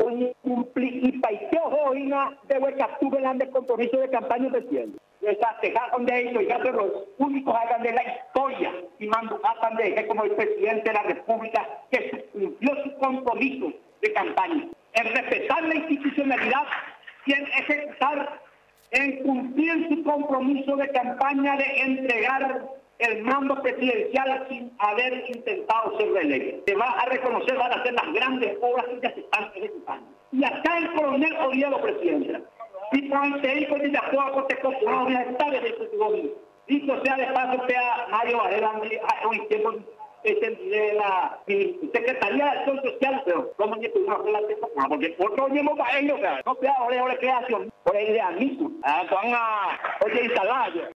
y paiteo hoina de huecatuve de compromiso de campaña recién. Desatejaron de ellos, ya son los únicos hagan de la historia y mandaron de como el presidente de la República que cumplió su compromiso de campaña. En respetar la institucionalidad y en ejecutar, en cumplir su compromiso de campaña de entregar el mando presidencial sin haber intentado ser reelecto. Se va a reconocer, van a ser las grandes obras que ya se están ejecutando. Y acá el coronel Oviedo, presidente, y con el hijo de acuerdo te compró está de su gobierno. Dicho sea de paso, sea Mario Varela, hoy tiempo de la Secretaría de Acción Social, pero como ni tú no la tengo, porque otro llevo para ellos, no sea ahora creación, por el idealismo. Oye, instalado.